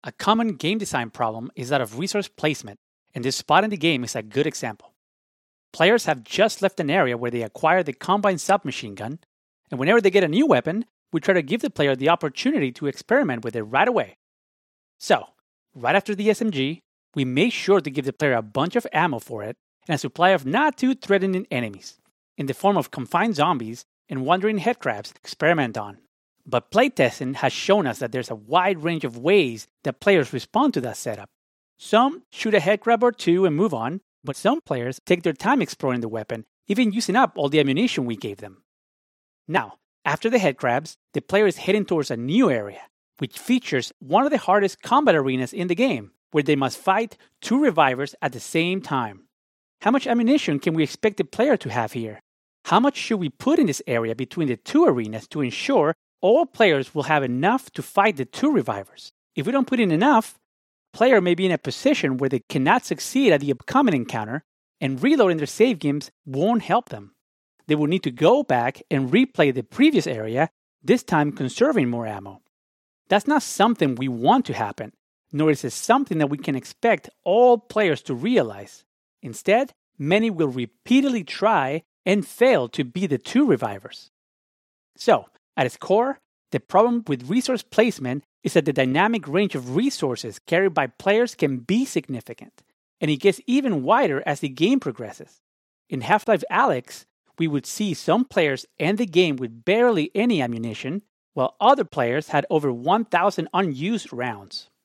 A common game design problem is that of resource placement, and this spot in the game is a good example. Players have just left an area where they acquired the Combine submachine gun, and whenever they get a new weapon, we try to give the player the opportunity to experiment with it right away. So, right after the SMG, we make sure to give the player a bunch of ammo for it and a supply of not too threatening enemies, in the form of confined zombies and wandering headcrabs to experiment on. But playtesting has shown us that there's a wide range of ways that players respond to that setup. Some shoot a headcrab or two and move on, but some players take their time exploring the weapon, even using up all the ammunition we gave them. Now, after the headcrabs, the player is heading towards a new area, which features one of the hardest combat arenas in the game, where they must fight two revivers at the same time. How much ammunition can we expect the player to have here? How much should we put in this area between the two arenas to ensure all players will have enough to fight the two revivers? If we don't put in enough, player may be in a position where they cannot succeed at the upcoming encounter, and reloading their save games won't help them. They will need to go back and replay the previous area, this time conserving more ammo. That's not something we want to happen, nor is it something that we can expect all players to realize. Instead, many will repeatedly try and fail to be the two revivers. So, at its core, the problem with resource placement is that the dynamic range of resources carried by players can be significant, and it gets even wider as the game progresses. In Half-Life Alyx, we would see some players end the game with barely any ammunition, while other players had over 1,000 unused rounds.